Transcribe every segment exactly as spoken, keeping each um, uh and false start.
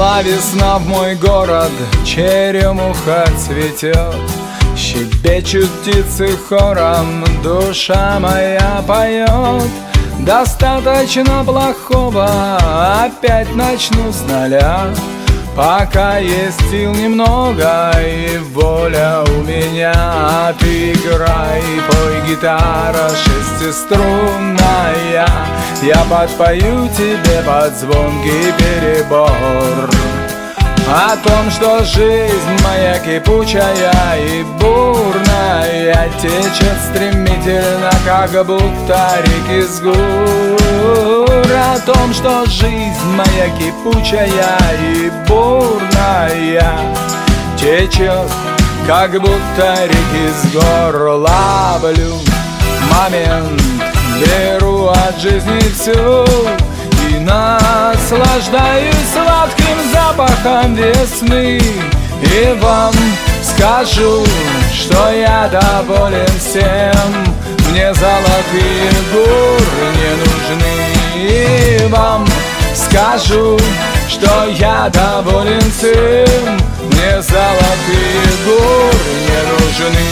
Пришла весна в мой город, черемуха цветет, щебечут птицы хором, душа моя поет. Достаточно плохого, опять начну с нуля, пока есть сил немного и воля у меня. Ты играй, пой, гитара шестиструнная, я подпою тебе под звонкий перебор о том, что жизнь моя кипучая и бурная течет стремительно, как будто реки с гор. О том, что жизнь моя кипучая и бурная течет, как будто реки с гор. Ловлю момент, беру от жизни всю и наслаждаюсь сладким запахом весны. И вам скажу, что я доволен всем, мне золотые горы не нужны. И вам скажу, что я доволен всем, мне золотые горы не нужны.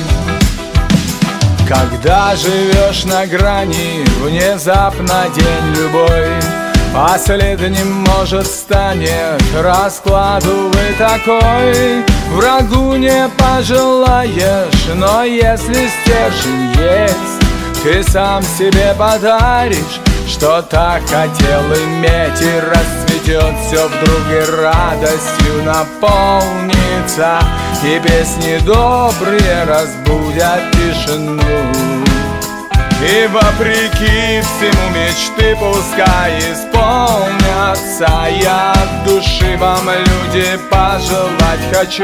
Когда живешь на грани, внезапно день любой последним, может, станет расклад, увы, такой. Врагу не пожелаешь, но если стержень есть, ты сам себе подаришь, что так хотел иметь. И расцветет все вдруг, и радостью наполнится, и песни добрые разбудят тишину. И вопреки всему мечты пускай исполнятся, я от души вам, люди, пожелать хочу.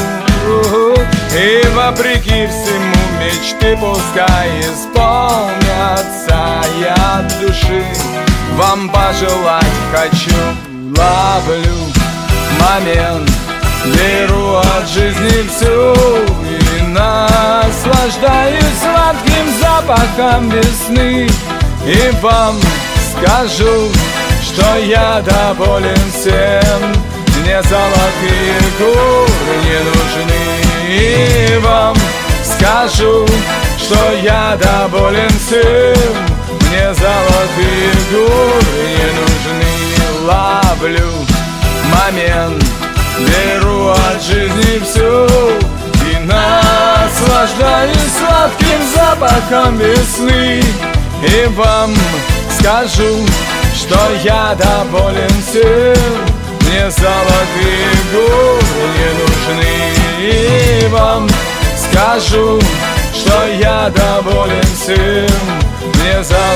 И вопреки всему мечты пускай исполнятся, я от души вам пожелать хочу. Ловлю момент, беру от жизни всю и наслаждаюсь сладким запахом весны. И вам скажу, что я доволен всем, мне золотые горы не нужны. И вам скажу, что я доволен всем, мне золотые горы не нужны. Ловлю момент, беру от жизни всю и наслаждаюсь сладким запахом весны. И вам скажу, что я доволен всем, мне золотые горы не нужны. И вам скажу, что я доволен всем, мне золотые